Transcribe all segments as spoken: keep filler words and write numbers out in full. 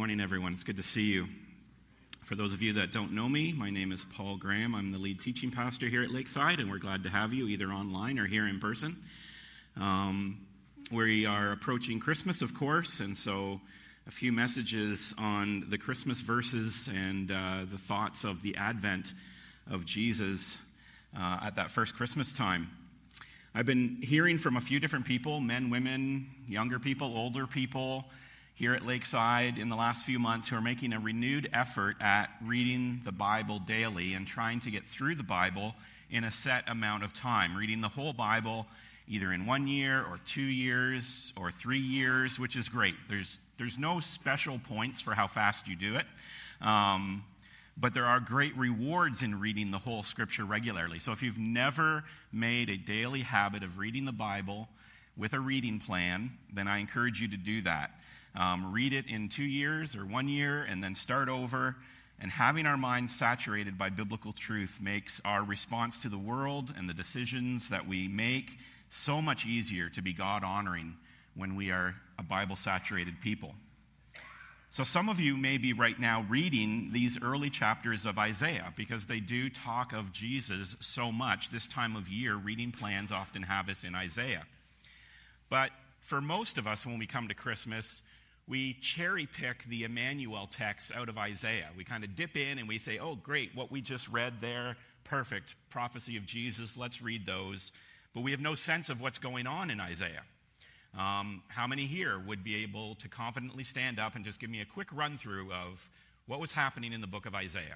Morning, everyone. It's good to see you. For those of you that don't know me, my name is Paul Graham. I'm the lead teaching pastor here at Lakeside, and we're glad to have you either online or here in person. Um, we are approaching Christmas, of course, and so a few messages on the Christmas verses and uh, the thoughts of the advent of Jesus uh, at that first Christmas time. I've been hearing from a few different people, men, women, younger people, older people, here at Lakeside in the last few months who are making a renewed effort at reading the Bible daily and trying to get through the Bible in a set amount of time, reading the whole Bible either in one year or two years or three years, which is great. There's there's no special points for how fast you do it, um, but there are great rewards in reading the whole Scripture regularly. So if you've never made a daily habit of reading the Bible with a reading plan, then I encourage you to do that. Um, read it in two years or one year and then start over. And having our minds saturated by biblical truth makes our response to the world and the decisions that we make so much easier to be God-honoring when we are a Bible-saturated people. So some of you may be right now reading these early chapters of Isaiah because they do talk of Jesus so much. This time of year, reading plans often have us in Isaiah. But for most of us, when we come to Christmas, we cherry pick the Emmanuel text out of Isaiah. We kind of dip in and we say, oh, great, what we just read there, perfect, prophecy of Jesus, let's read those. But we have no sense of what's going on in Isaiah. Um, how many here would be able to confidently stand up and just give me a quick run-through of what was happening in the book of Isaiah?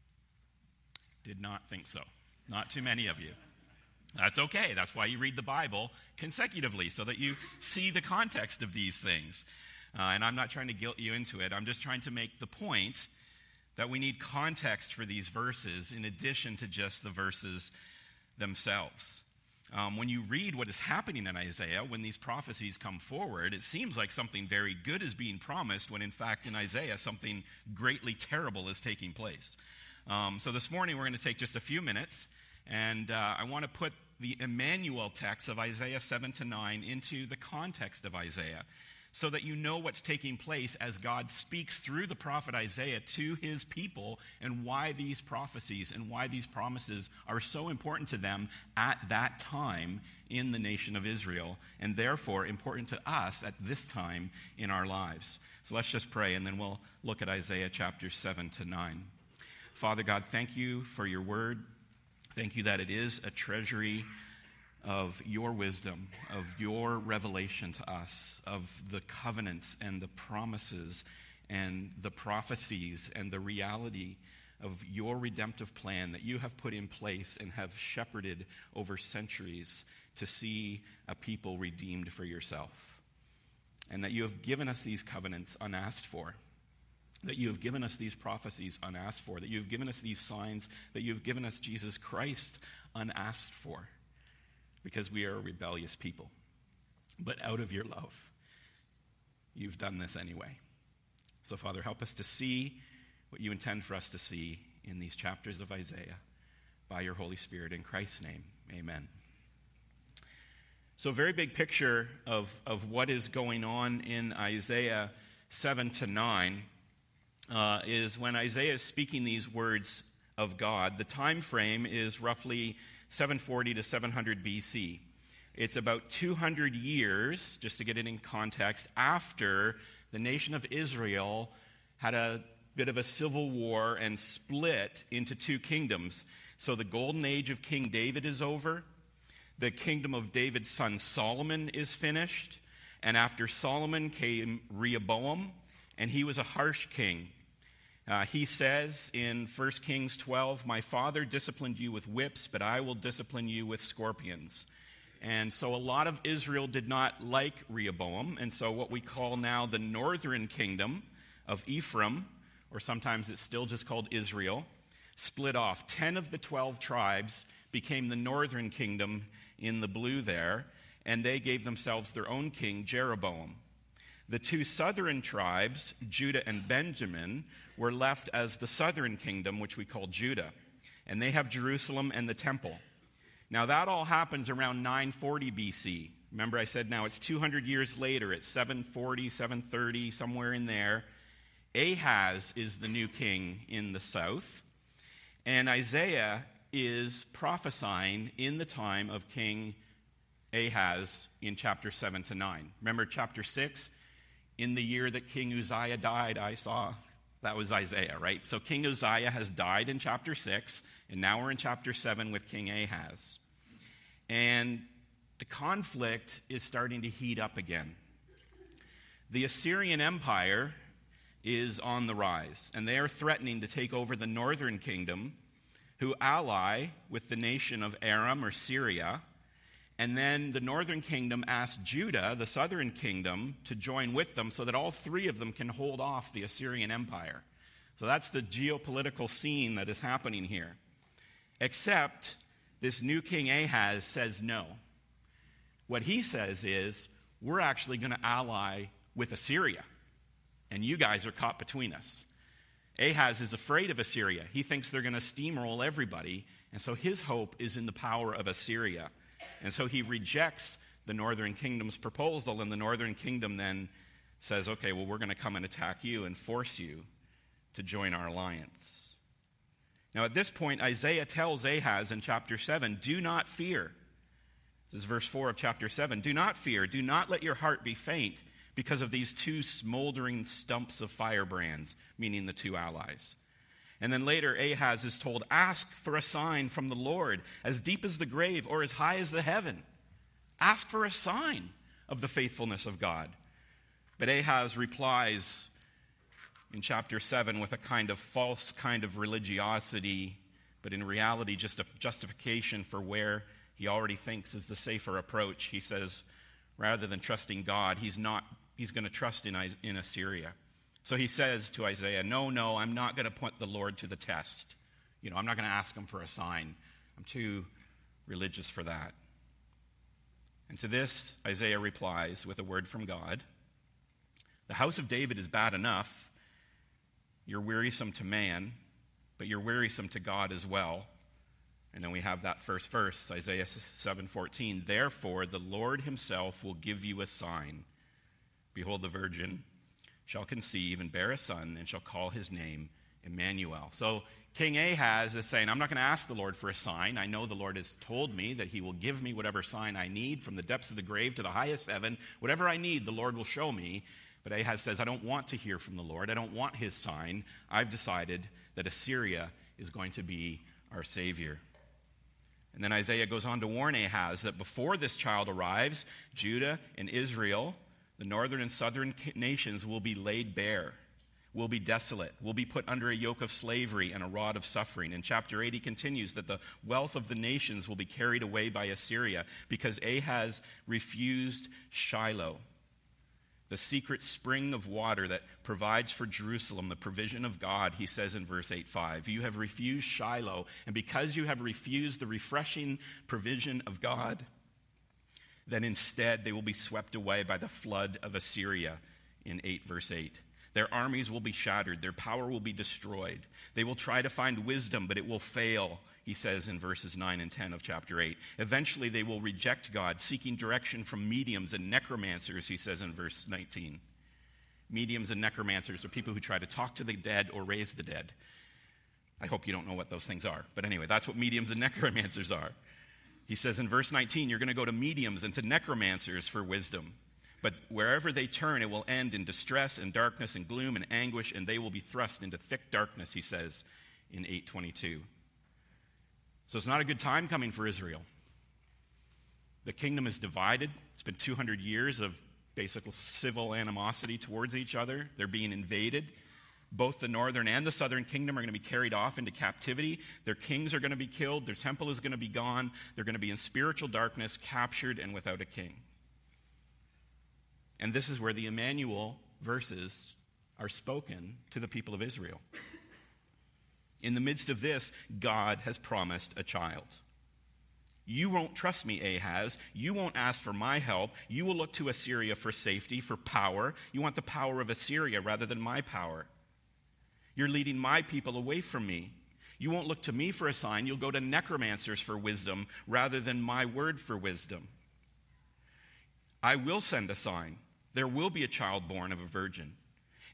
Did not think so. Not too many of you. That's okay. That's why you read the Bible consecutively, so that you see the context of these things. Uh, and I'm not trying to guilt you into it. I'm just trying to make the point that we need context for these verses in addition to just the verses themselves. Um, when you read what is happening in Isaiah, when these prophecies come forward, it seems like something very good is being promised when, in fact, in Isaiah, something greatly terrible is taking place. Um, so this morning, we're going to take just a few minutes, and uh, I want to put the Emmanuel text of Isaiah seven to nine into the context of Isaiah, so that you know what's taking place as God speaks through the prophet Isaiah to his people and why these prophecies and why these promises are so important to them at that time in the nation of Israel, and therefore important to us at this time in our lives. So let's just pray, and then we'll look at Isaiah chapters seven to nine. Father God, thank you for your word. Thank you that it is a treasury of your wisdom, of your revelation to us, of the covenants and the promises and the prophecies and the reality of your redemptive plan that you have put in place and have shepherded over centuries to see a people redeemed for yourself. And that you have given us these covenants unasked for, that you have given us these prophecies unasked for, that you have given us these signs, that you have given us Jesus Christ unasked for. Because we are a rebellious people. But out of your love, you've done this anyway. So, Father, help us to see what you intend for us to see in these chapters of Isaiah by your Holy Spirit. In Christ's name, amen. So, a very big picture of, of what is going on in Isaiah seven to nine uh, is when Isaiah is speaking these words of God. The time frame is roughly seven forty to seven hundred B C. It's about two hundred years, just to get it in context, after the nation of Israel had a bit of a civil war and split into two kingdoms. So the golden age of King David is over. The kingdom of David's son Solomon is finished. And after Solomon came Rehoboam, and he was a harsh king. Uh, he says in First Kings twelve, my father disciplined you with whips, but I will discipline you with scorpions. And so a lot of Israel did not like Rehoboam, and so what we call now the northern kingdom of Ephraim, or sometimes it's still just called Israel, split off. Ten of the twelve tribes became the northern kingdom in the blue there, and they gave themselves their own king, Jeroboam. The two southern tribes, Judah and Benjamin, were left as the southern kingdom, which we call Judah. And they have Jerusalem and the temple. Now that all happens around nine forty B C. Remember I said now it's two hundred years later. It's seven forty, seven thirty, somewhere in there. Ahaz is the new king in the south, and Isaiah is prophesying in the time of King Ahaz in chapter seven to nine. Remember chapter six? In the year that King Uzziah died, I saw. That was Isaiah, right? So King Uzziah has died in chapter six, and now we're in chapter seven with King Ahaz. And the conflict is starting to heat up again. The Assyrian Empire is on the rise, and they are threatening to take over the northern kingdom, who ally with the nation of Aram or Syria. And then the northern kingdom asks Judah, the southern kingdom, to join with them so that all three of them can hold off the Assyrian Empire. So that's the geopolitical scene that is happening here. Except this new king Ahaz says no. What he says is, we're actually going to ally with Assyria, and you guys are caught between us. Ahaz is afraid of Assyria. He thinks they're going to steamroll everybody, and so his hope is in the power of Assyria. And so he rejects the northern kingdom's proposal, and the northern kingdom then says, okay, well, we're going to come and attack you and force you to join our alliance. Now, at this point, Isaiah tells Ahaz in chapter seven, do not fear. This is verse four of chapter seven. Do not fear. Do not let your heart be faint because of these two smoldering stumps of firebrands, meaning the two allies. And then later, Ahaz is told, ask for a sign from the Lord, as deep as the grave or as high as the heaven. Ask for a sign of the faithfulness of God. But Ahaz replies in chapter seven with a kind of false kind of religiosity, but in reality just a justification for where he already thinks is the safer approach. He says, rather than trusting God, he's not, he's going to trust in, in Assyria. So he says to Isaiah, no, no, I'm not going to put the Lord to the test. You know, I'm not going to ask him for a sign. I'm too religious for that. And to this, Isaiah replies with a word from God. The house of David is bad enough. You're wearisome to man, but you're wearisome to God as well. And then we have that first verse, Isaiah seven fourteen. Therefore, the Lord himself will give you a sign. Behold, the virgin shall conceive and bear a son, and shall call his name Emmanuel. So King Ahaz is saying, I'm not going to ask the Lord for a sign. I know the Lord has told me that he will give me whatever sign I need, from the depths of the grave to the highest heaven. Whatever I need, the Lord will show me. But Ahaz says, I don't want to hear from the Lord. I don't want his sign. I've decided that Assyria is going to be our Savior. And then Isaiah goes on to warn Ahaz that before this child arrives, Judah and Israel, the northern and southern nations, will be laid bare, will be desolate, will be put under a yoke of slavery and a rod of suffering. In chapter eight, he continues that the wealth of the nations will be carried away by Assyria because Ahaz refused Shiloh, the secret spring of water that provides for Jerusalem the provision of God. He says in verse eight five, you have refused Shiloh, and because you have refused the refreshing provision of God, then instead they will be swept away by the flood of Assyria in eight verse eight. Their armies will be shattered. Their power will be destroyed. They will try to find wisdom, but it will fail, he says in verses nine and ten of chapter eight. Eventually they will reject God, seeking direction from mediums and necromancers, he says in verse nineteen. Mediums and necromancers are people who try to talk to the dead or raise the dead. I hope you don't know what those things are. But anyway, that's what mediums and necromancers are. He says in verse nineteen, you're going to go to mediums and to necromancers for wisdom. But wherever they turn, it will end in distress and darkness and gloom and anguish, and they will be thrust into thick darkness, he says in eight twenty-two. So it's not a good time coming for Israel. The kingdom is divided. It's been two hundred years of basic civil animosity towards each other. They're being invaded. Both the northern and the southern kingdom are going to be carried off into captivity. Their kings are going to be killed. Their temple is going to be gone. They're going to be in spiritual darkness, captured and without a king. And this is where the Emmanuel verses are spoken to the people of Israel. In the midst of this, God has promised a child. You won't trust me, Ahaz. You won't ask for my help. You will look to Assyria for safety, for power. You want the power of Assyria rather than my power. You're leading my people away from me. You won't look to me for a sign. You'll go to necromancers for wisdom rather than my word for wisdom. I will send a sign. There will be a child born of a virgin.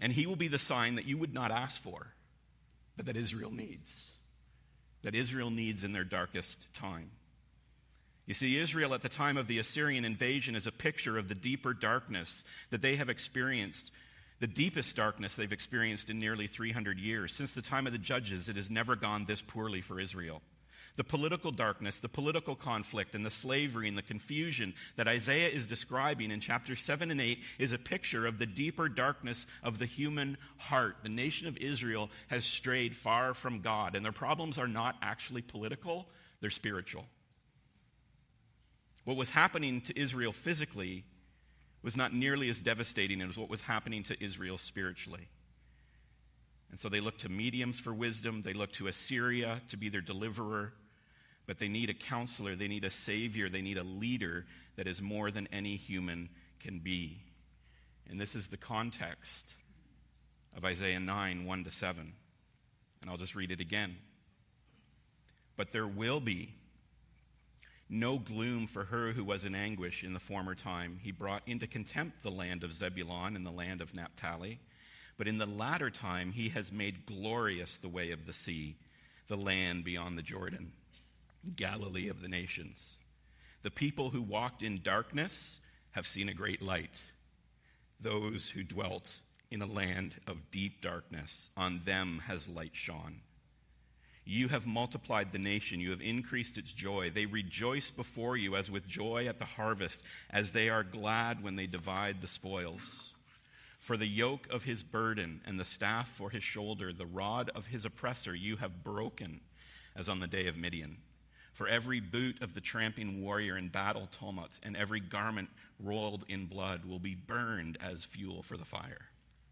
And he will be the sign that you would not ask for, but that Israel needs. That Israel needs in their darkest time. You see, Israel at the time of the Assyrian invasion is a picture of the deeper darkness that they have experienced, the deepest darkness they've experienced in nearly three hundred years. Since the time of the judges, it has never gone this poorly for Israel. The political darkness, the political conflict, and the slavery and the confusion that Isaiah is describing in chapters seven and eight is a picture of the deeper darkness of the human heart. The nation of Israel has strayed far from God, and their problems are not actually political, they're spiritual. What was happening to Israel physically was not nearly as devastating as what was happening to Israel spiritually. And so they look to mediums for wisdom. They look to Assyria to be their deliverer. But they need a counselor. They need a savior. They need a leader that is more than any human can be. And this is the context of Isaiah nine, one to seven. And I'll just read it again. But there will be no gloom for her who was in anguish in the former time. He brought into contempt the land of Zebulun and the land of Naphtali. But in the latter time he has made glorious the way of the sea, the land beyond the Jordan, Galilee of the nations. The people who walked in darkness have seen a great light. Those who dwelt in a land of deep darkness, on them has light shone. You have multiplied the nation. You have increased its joy. They rejoice before you as with joy at the harvest, as they are glad when they divide the spoils. For the yoke of his burden and the staff for his shoulder, the rod of his oppressor, you have broken, as on the day of Midian. For every boot of the tramping warrior in battle tumult and every garment rolled in blood will be burned as fuel for the fire.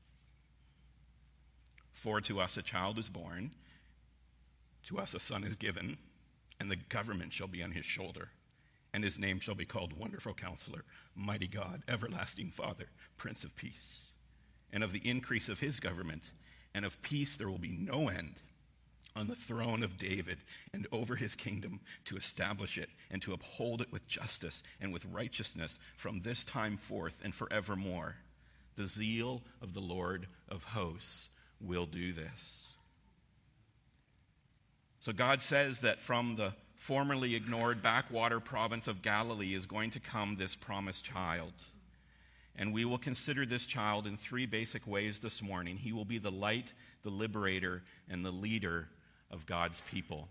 For to us a child is born, to us a son is given, and the government shall be on his shoulder, and his name shall be called Wonderful Counselor, Mighty God, Everlasting Father, Prince of Peace. And of the increase of his government and of peace there will be no end, on the throne of David and over his kingdom, to establish it and to uphold it with justice and with righteousness from this time forth and forevermore. The zeal of the Lord of hosts will do this. So God says that from the formerly ignored backwater province of Galilee is going to come this promised child. And we will consider this child in three basic ways this morning. He will be the light, the liberator, and the leader of God's people.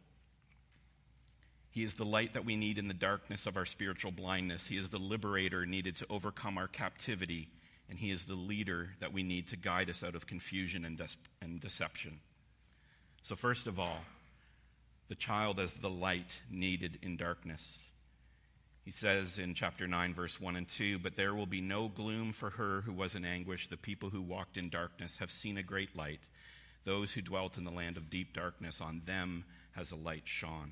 He is the light that we need in the darkness of our spiritual blindness. He is the liberator needed to overcome our captivity. And he is the leader that we need to guide us out of confusion and, des- and deception. So first of all, the child as the light needed in darkness. He says in chapter nine, verse one and two, but there will be no gloom for her who was in anguish. The people who walked in darkness have seen a great light. Those who dwelt in the land of deep darkness, on them has a light shone.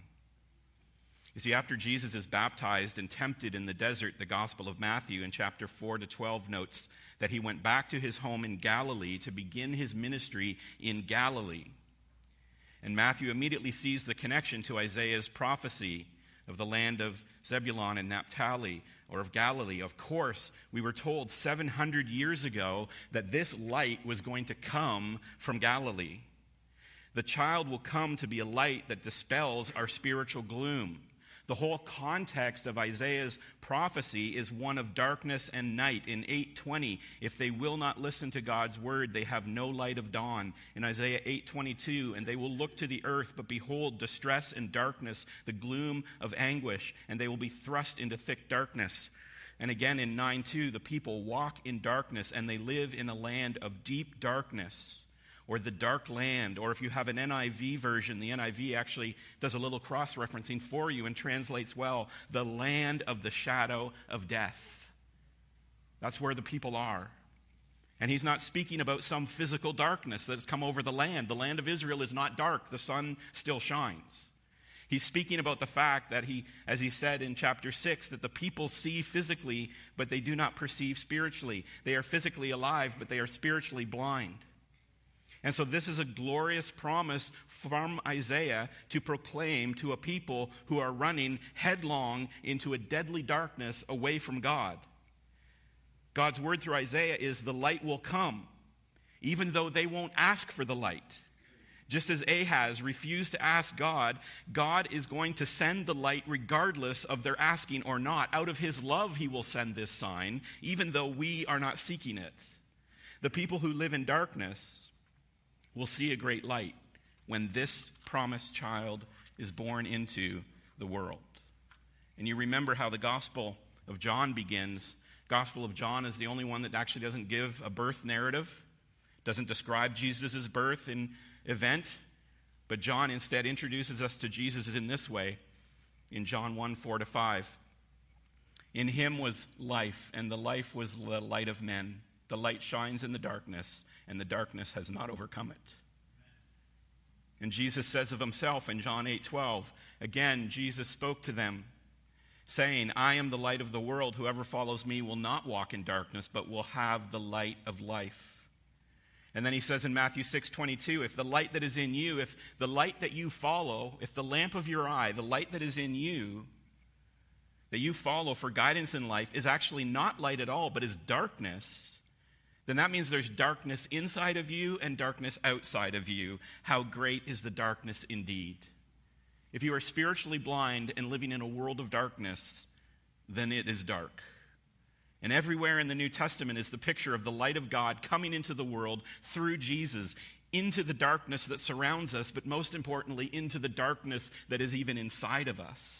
You see, after Jesus is baptized and tempted in the desert, the Gospel of Matthew in chapter four to twelve notes that he went back to his home in Galilee to begin his ministry in Galilee. And Matthew immediately sees the connection to Isaiah's prophecy of the land of Zebulun and Naphtali, or of Galilee. Of course, we were told seven hundred years ago that this light was going to come from Galilee. The child will come to be a light that dispels our spiritual gloom. The whole context of Isaiah's prophecy is one of darkness and night. In eight twenty, if they will not listen to God's word, they have no light of dawn. In Isaiah eight twenty-two, and they will look to the earth, but behold, distress and darkness, the gloom of anguish, and they will be thrust into thick darkness. And again in nine two, the people walk in darkness, and they live in a land of deep darkness, or the dark land. Or if you have an N I V version, the N I V actually does a little cross-referencing for you and translates well, the land of the shadow of death. That's where the people are. And he's not speaking about some physical darkness that has come over the land. The land of Israel is not dark. The sun still shines. He's speaking about the fact that he, as he said in chapter six, that the people see physically, but they do not perceive spiritually. They are physically alive, but they are spiritually blind. And so this is a glorious promise from Isaiah to proclaim to a people who are running headlong into a deadly darkness away from God. God's word through Isaiah is the light will come. even though they won't ask for the light. Just as Ahaz refused to ask God, God is going to send the light regardless of their asking or not. Out of his love, he will send this sign, even though we are not seeking it. The people who live in darkness will see a great light when this promised child is born into the world. And you remember how the Gospel of John begins. Gospel of John is the only one that actually doesn't give a birth narrative, doesn't describe Jesus' birth in event, but John instead introduces us to Jesus in this way in John one, four to five. In him was life, and the life was the light of men. The light shines in the darkness, and the darkness has not overcome it. And Jesus says of himself in John eight twelve, again, Jesus spoke to them, saying, I am the light of the world. Whoever follows me will not walk in darkness, but will have the light of life. And then he says in Matthew six twenty-two, if the light that is in you, if the light that you follow, if the lamp of your eye, the light that is in you, that you follow for guidance in life is actually not light at all, but is darkness, then that means there's darkness inside of you and darkness outside of you. How great is the darkness indeed. If you are spiritually blind and living in a world of darkness, then it is dark. And everywhere in the New Testament is the picture of the light of God coming into the world through Jesus, into the darkness that surrounds us, but most importantly, into the darkness that is even inside of us.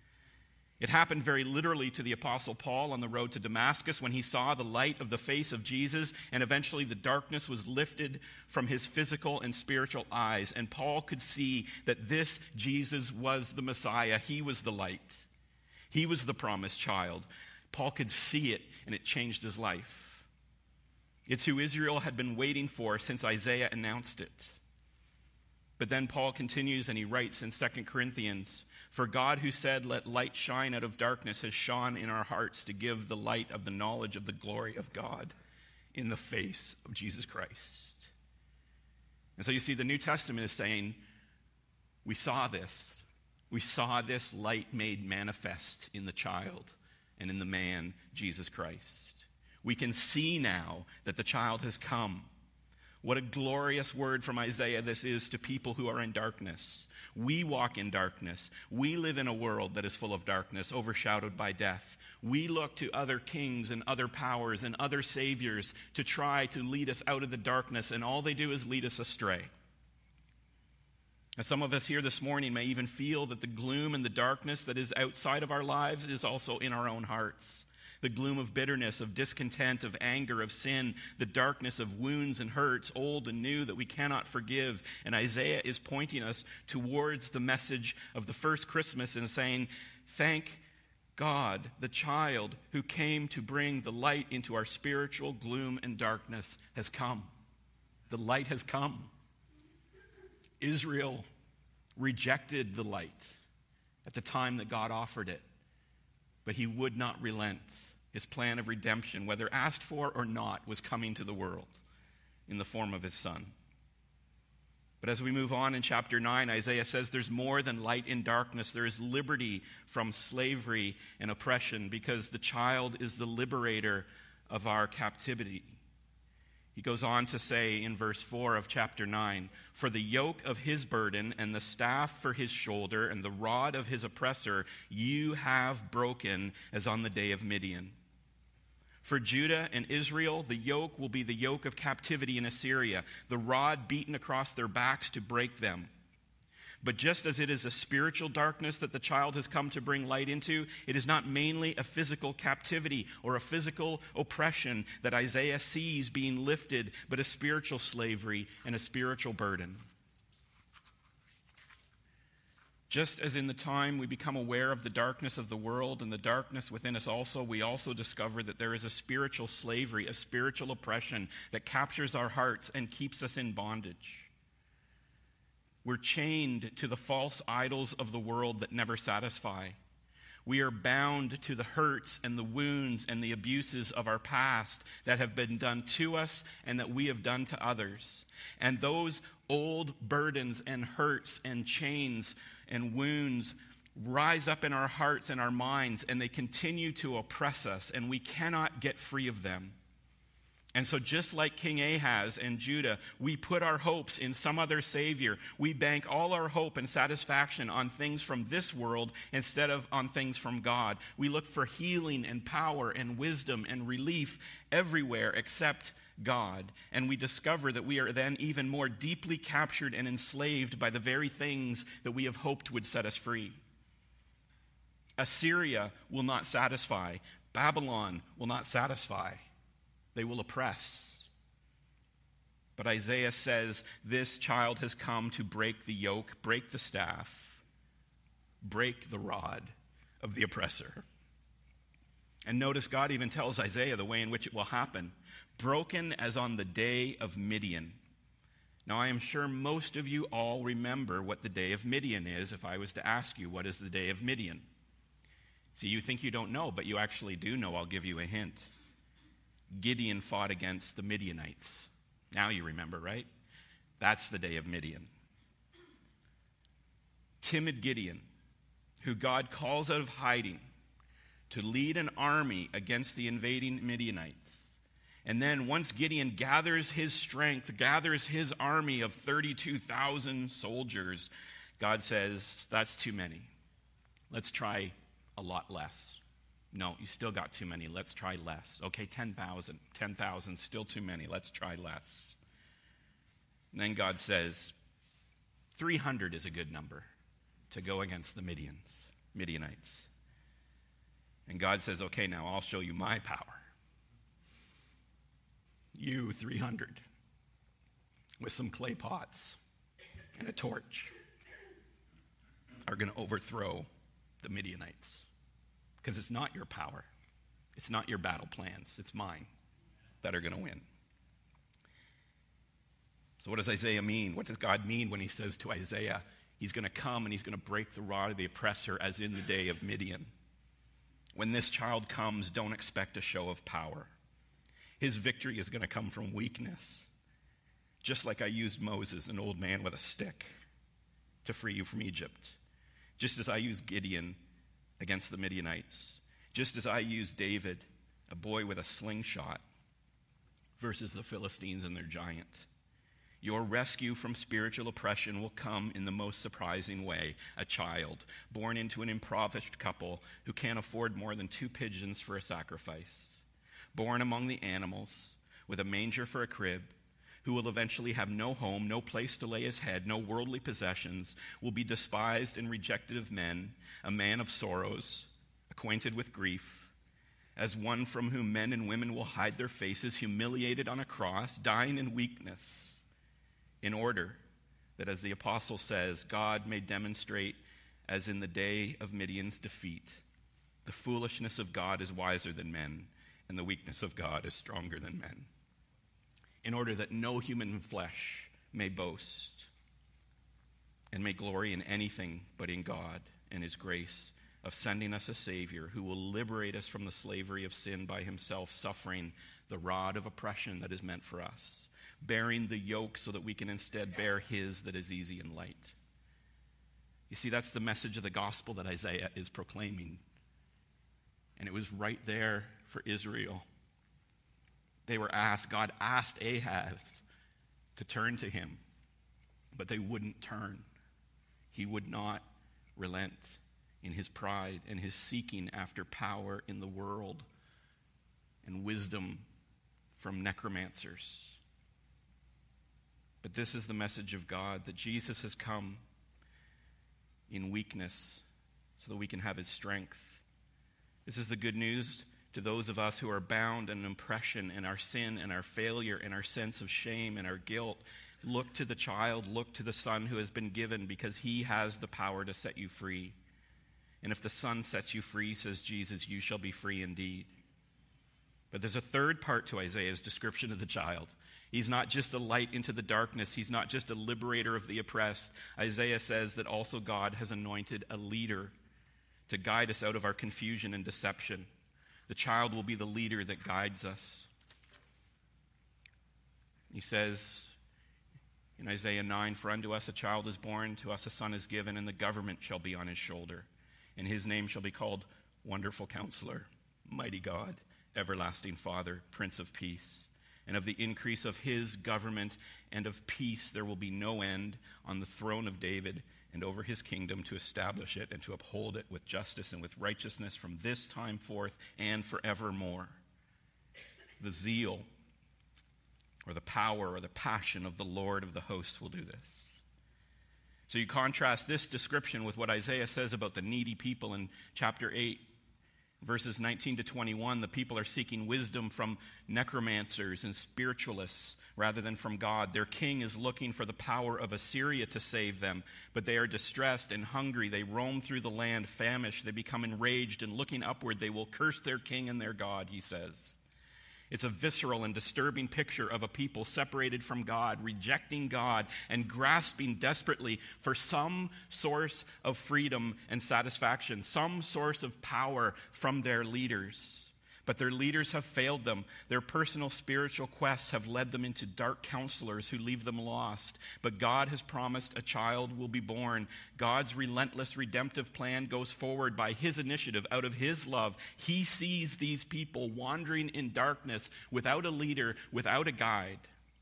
It happened very literally to the Apostle Paul on the road to Damascus when he saw the light of the face of Jesus, and eventually the darkness was lifted from his physical and spiritual eyes, and Paul could see that this Jesus was the Messiah. He was the light. He was the promised child. Paul could see it, and it changed his life. It's who Israel had been waiting for since Isaiah announced it. But then Paul continues, and he writes in Second Corinthians, for God who said, let light shine out of darkness, has shone in our hearts to give the light of the knowledge of the glory of God in the face of Jesus Christ. And so you see, the New Testament is saying, we saw this. We saw this light made manifest in the child and in the man, Jesus Christ. We can see now that the child has come. What a glorious word from Isaiah this is to people who are in darkness. We walk in darkness. We live in a world that is full of darkness, overshadowed by death. We look to other kings and other powers and other saviors to try to lead us out of the darkness, and all they do is lead us astray. And some of us here this morning may even feel that the gloom and the darkness that is outside of our lives is also in our own hearts. The gloom of bitterness, of discontent, of anger, of sin, the darkness of wounds and hurts, old and new, that we cannot forgive. And Isaiah is pointing us towards the message of the first Christmas and saying, thank God, the child who came to bring the light into our spiritual gloom and darkness has come. The light has come. Israel rejected the light at the time that God offered it, but he would not relent. His plan of redemption, whether asked for or not, was coming to the world in the form of his son. But as we move on in chapter nine, Isaiah says there's more than light in darkness. There is liberty from slavery and oppression, because the child is the liberator of our captivity. He goes on to say in verse four of chapter nine, for the yoke of his burden and the staff for his shoulder and the rod of his oppressor you have broken as on the day of Midian. For Judah and Israel, the yoke will be the yoke of captivity in Assyria, the rod beaten across their backs to break them. But just as it is a spiritual darkness that the child has come to bring light into, it is not mainly a physical captivity or a physical oppression that Isaiah sees being lifted, but a spiritual slavery and a spiritual burden. Just as in the time we become aware of the darkness of the world and the darkness within us also, we also discover that there is a spiritual slavery, a spiritual oppression that captures our hearts and keeps us in bondage. We're chained to the false idols of the world that never satisfy. We are bound to the hurts and the wounds and the abuses of our past that have been done to us and that we have done to others. And those old burdens and hurts and chains and wounds rise up in our hearts and our minds, and they continue to oppress us, and we cannot get free of them. And so just like King Ahaz and Judah, we put our hopes in some other savior. We bank all our hope and satisfaction on things from this world instead of on things from God. We look for healing and power and wisdom and relief everywhere except God. And we discover that we are then even more deeply captured and enslaved by the very things that we have hoped would set us free. Assyria will not satisfy. Babylon will not satisfy. They will oppress. But Isaiah says this child has come to break the yoke, break the staff, break the rod of the oppressor. And notice God even tells Isaiah the way in which it will happen. Broken as on the day of Midian. Now I am sure most of you all remember what the day of Midian is if I was to ask you, what is the day of Midian? See, you think you don't know, but you actually do know. I'll give you a hint. Gideon fought against the Midianites. Now you remember, right? That's the day of Midian. Timid Gideon, who God calls out of hiding to lead an army against the invading Midianites. And then once Gideon gathers his strength, gathers his army of thirty-two thousand soldiers, God says, that's too many. Let's try a lot less. No, you still got too many. Let's try less. Okay, ten thousand. ten thousand, still too many. Let's try less. And then God says, three hundred is a good number to go against the Midians, Midianites. And God says, okay, now I'll show you my power. You, three hundred, with some clay pots and a torch, are going to overthrow the Midianites. Because it's not your power. It's not your battle plans. It's mine that are going to win. So what does Isaiah mean? What does God mean when he says to Isaiah, he's going to come and he's going to break the rod of the oppressor as in the day of Midian? When this child comes, don't expect a show of power. His victory is going to come from weakness. Just like I used Moses, an old man with a stick, to free you from Egypt. Just as I used Gideon against the Midianites. Just as I used David, a boy with a slingshot, versus the Philistines and their giant. Your rescue from spiritual oppression will come in the most surprising way. A child born into an impoverished couple who can't afford more than two pigeons for a sacrifice. Born among the animals with a manger for a crib, who will eventually have no home, no place to lay his head, no worldly possessions, will be despised and rejected of men, a man of sorrows, acquainted with grief, as one from whom men and women will hide their faces, humiliated on a cross, dying in weakness, in order that, as the apostle says, God may demonstrate, as in the day of Midian's defeat, the foolishness of God is wiser than men, and the weakness of God is stronger than men. In order that no human flesh may boast and may glory in anything but in God and his grace of sending us a Savior who will liberate us from the slavery of sin by himself, suffering the rod of oppression that is meant for us, bearing the yoke so that we can instead bear his that is easy and light. You see, that's the message of the gospel that Isaiah is proclaiming. And it was right there for Israel. They were asked, God asked Ahaz to turn to him, but they wouldn't turn. He would not relent in his pride and his seeking after power in the world and wisdom from necromancers. But this is the message of God, that Jesus has come in weakness so that we can have his strength. This is the good news to those of us who are bound in oppression and our sin and our failure and our sense of shame and our guilt. Look to the child, look to the Son who has been given, because he has the power to set you free. And if the Son sets you free, says Jesus, you shall be free indeed. But there's a third part to Isaiah's description of the child. He's not just a light into the darkness. He's not just a liberator of the oppressed. Isaiah says that also God has anointed a leader to guide us out of our confusion and deception. The child will be the leader that guides us. He says in Isaiah nine, for unto us a child is born, to us a son is given, and the government shall be on his shoulder. And his name shall be called Wonderful Counselor, Mighty God, Everlasting Father, Prince of Peace. and of the increase of his government and of peace there will be no end on the throne of David and over his kingdom, to establish it and to uphold it with justice and with righteousness from this time forth and forevermore. The zeal or the power or the passion of the Lord of the hosts will do this. So you contrast this description with what Isaiah says about the needy people in chapter eight, verses nineteen to twenty-one. The people are seeking wisdom from necromancers and spiritualists rather than from God. Their king is looking for the power of Assyria to save them, but they are distressed and hungry. They roam through the land famished. They become enraged, and looking upward, they will curse their king and their God, he says. It's a visceral and disturbing picture of a people separated from God, rejecting God, and grasping desperately for some source of freedom and satisfaction, some source of power from their leaders. But their leaders have failed them. Their personal spiritual quests have led them into dark counselors who leave them lost. But God has promised a child will be born. God's relentless redemptive plan goes forward by his initiative, out of his love. He sees these people wandering in darkness without a leader, without a guide.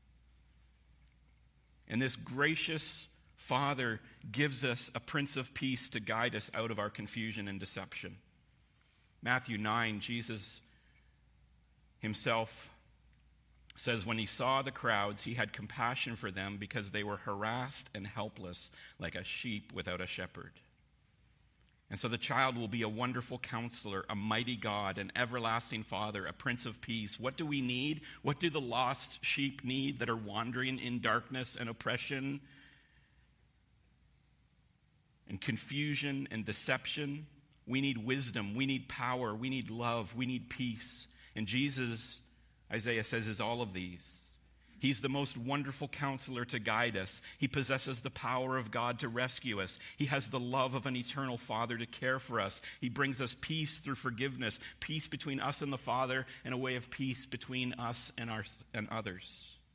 And this gracious Father gives us a Prince of Peace to guide us out of our confusion and deception. Matthew nine, Jesus himself says, when he saw the crowds, he had compassion for them because they were harassed and helpless like a sheep without a shepherd. And so the child will be a wonderful counselor, a mighty God, an everlasting Father, a Prince of Peace. What do we need? What do the lost sheep need that are wandering in darkness and oppression and confusion and deception? We need wisdom, we need power, we need love, we need peace. And Jesus, Isaiah says, is all of these. He's the most wonderful counselor to guide us. He possesses the power of God to rescue us. He has the love of an eternal Father to care for us. He brings us peace through forgiveness, peace between us and the Father, and a way of peace between us and, our, and others.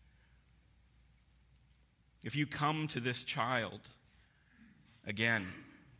If you come to this child, again,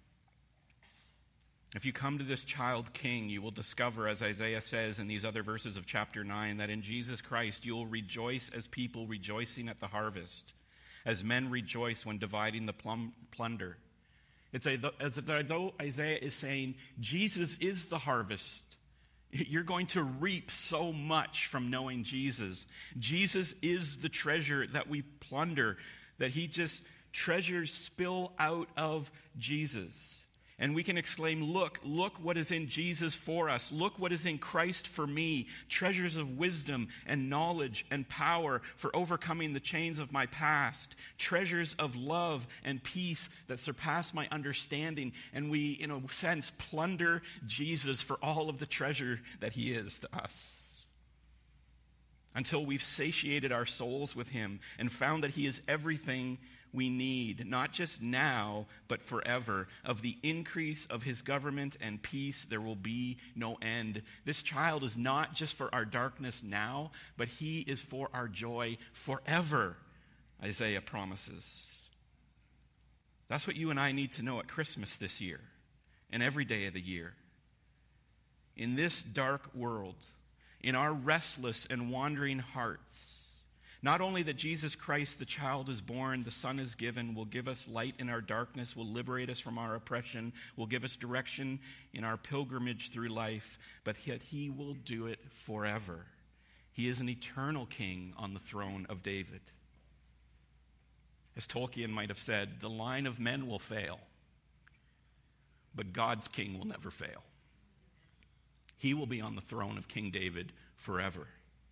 if you come to this child king, you will discover, as Isaiah says in these other verses of chapter nine, that in Jesus Christ you will rejoice as people rejoicing at the harvest, as men rejoice when dividing the plum, plunder. It's as though Isaiah is saying, Jesus is the harvest. You're going to reap so much from knowing Jesus. Jesus is the treasure that we plunder, that he just treasures spill out of Jesus. And we can exclaim, look, look what is in Jesus for us. Look what is in Christ for me. Treasures of wisdom and knowledge and power for overcoming the chains of my past. Treasures of love and peace that surpass my understanding. And we, in a sense, plunder Jesus for all of the treasure that he is to us. Until we've satiated our souls with him and found that he is everything we need, not just now, but forever. Of the increase of his government and peace, there will be no end. This child is not just for our darkness now, but he is for our joy forever, Isaiah promises. That's what you and I need to know at Christmas this year and every day of the year. In this dark world, in our restless and wandering hearts, not only that Jesus Christ, the child, is born, the Son is given, will give us light in our darkness, will liberate us from our oppression, will give us direction in our pilgrimage through life, but yet he will do it forever. He is an eternal king on the throne of David. As Tolkien might have said, the line of men will fail, but God's king will never fail. He will be on the throne of King David forever.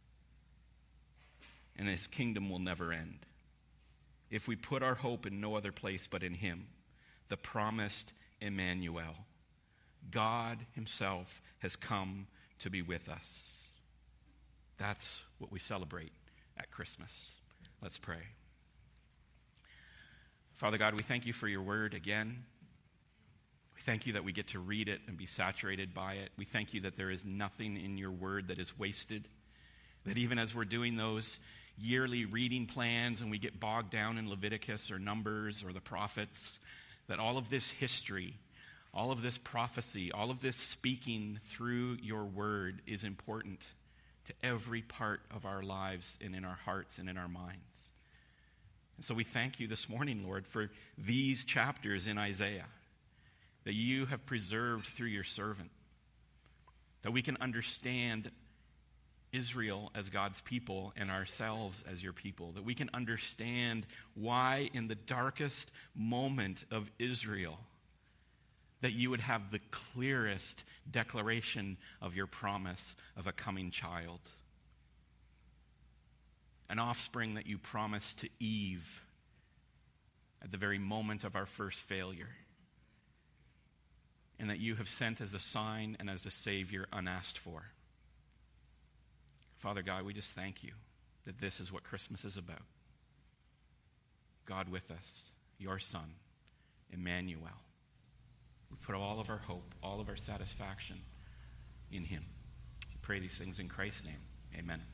And his kingdom will never end. If we put our hope in no other place but in him, the promised Emmanuel, God himself has come to be with us. That's what we celebrate at Christmas. Let's pray. Father God, we thank you for your word again. We thank you that we get to read it and be saturated by it. We thank you that there is nothing in your word that is wasted. That even as we're doing those yearly reading plans and we get bogged down in Leviticus or Numbers or the prophets, that all of this history, all of this prophecy, all of this speaking through your word is important to every part of our lives and in our hearts and in our minds. And so we thank you this morning, Lord, for these chapters in Isaiah that you have preserved through your servant, that we can understand Israel as God's people and ourselves as your people, that we can understand why in the darkest moment of Israel that you would have the clearest declaration of your promise of a coming child, an offspring that you promised to Eve at the very moment of our first failure, and that you have sent as a sign and as a Savior unasked for. Father God, we just thank you that this is what Christmas is about. God with us, your Son, Emmanuel. We put all of our hope, all of our satisfaction in him. We pray these things in Christ's name. Amen.